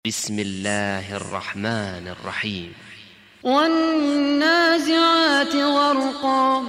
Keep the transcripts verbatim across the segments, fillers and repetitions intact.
بسم الله الرحمن الرحيم. والنازعات غرقا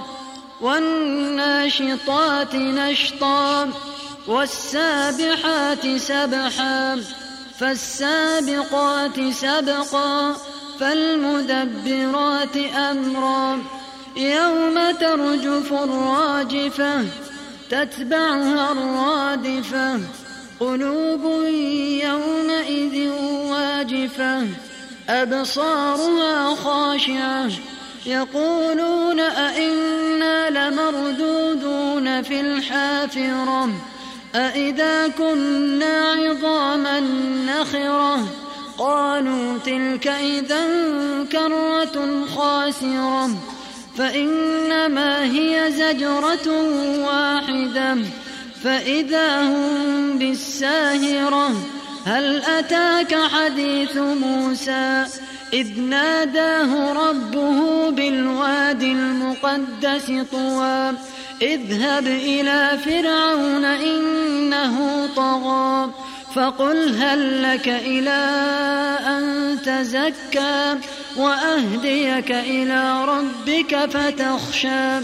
والناشطات نشطا والسابحات سبحا فالسابقات سبقا فالمدبرات أمرا يوم ترجف الراجفة تتبعها الرادفة قلوب يومئذ واجفة أبصارها خاشعة يقولون أئنا لمردودون في الحافرة أئذا كنا عظاما نخرة قالوا تلك إذا كرة خاسرة فإنما هي زجرة واحدة فإذا هم بالساهرة هل أتاك حديث موسى إذ ناداه ربه بالوادي المقدس طوى اذهب إلى فرعون إنه طغى فقل هل لك إلى أن تزكى وأهديك إلى ربك فتخشى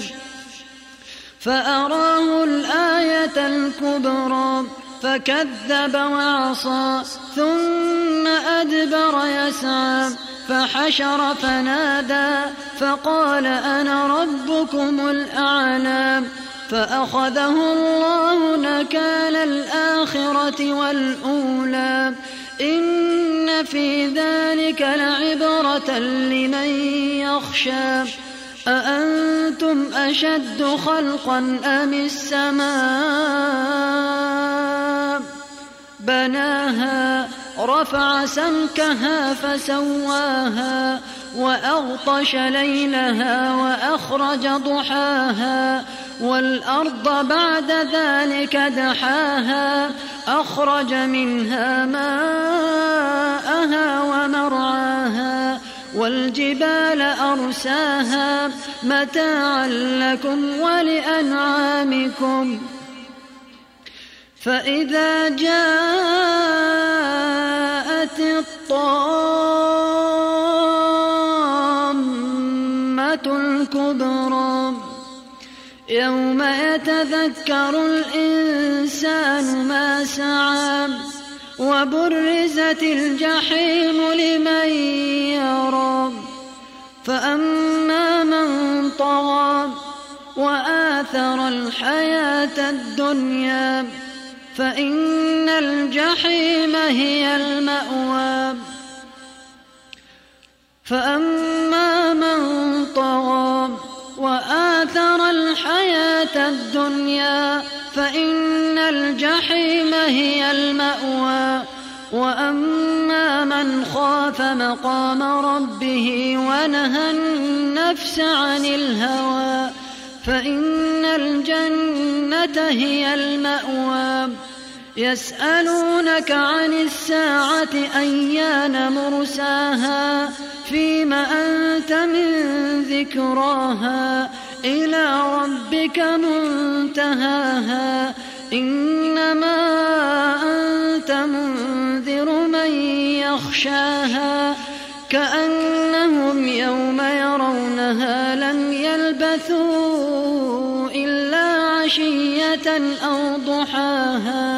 فأراه الآية الكبرى فكذب وعصى ثم أدبر يسعى فحشر فنادى فقال أنا ربكم الأعلى فأخذه الله نكال الآخرة والأولى إن في ذلك لعبرة لمن يخشى أأنتم أشد خلقا أم السماء بناها رفع سمكها فسواها وأغطش ليلها وأخرج ضحاها والأرض بعد ذلك دحاها أخرج منها ماءها ومرعاها والجبال أرساها متاعا لكم ولأنعامكم فإذا جاءت الطامة الكبرى يوم يتذكر الإنسان ما سعى وبرزت الجحيم لمن يرى فأما من طغى وآثر الحياة الدنيا فإن الجحيم هي المأوى فأما من طغى وآثر الحياة الدنيا فإن الجحيم هي المأوى وأما من خاف مقام ربه ونهى النفس عن الهوى فإن الجنة هي المأوى يسألونك عن الساعة أيان مرساها فيم أنت من ذكراها إلى ربك منتهاها إنما أنت منذر من يخشاها كأنهم يوم يرونها لم يلبثوا إلا عشية أو ضحاها